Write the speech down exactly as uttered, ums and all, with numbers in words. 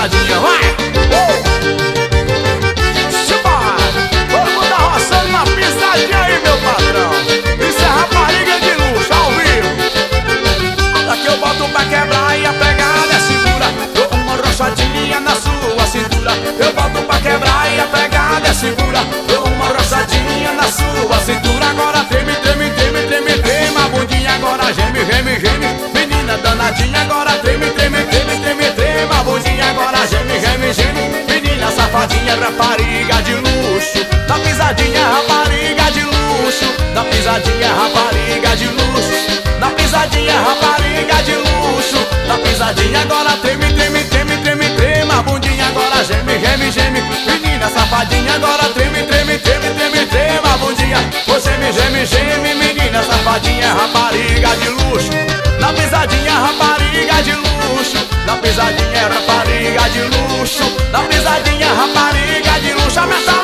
pisadinha, vai! Simbora! Todo mundo arroçando na pisadinha aí, meu patrão. Isso é rapariga de luxo, ao vivo. Daqui eu boto pra quebrar e a pegada é segura. Dou uma roçadinha na sua cintura. Eu boto pra quebrar e a pegada é segura. Dou uma roçadinha na sua cintura. Agora treme, treme, treme, treme, treme a bundinha. Agora geme, geme, geme. Menina danadinha, agora treme, treme, treme, treme, treme a bundinha. Agora geme, geme, geme. Menina safadinha, rapariga de luxo. Na pisadinha, rapariga de luxo. Na pisadinha, rapariga de luxo. Na pisadinha, rapariga de luxo. Na pisadinha, agora treme, treme, treme, treme, treme a bundinha. Agora geme, geme, geme. Menina safadinha, agora treme, treme, treme, treme, treme a bundinha. Você me geme, geme, menina safadinha, rapariga de luxo. Na pisadinha, rapariga de luxo. Na pisadinha, rapariga de luxo. Na pisadinha, rapariga de luxo. Aumenta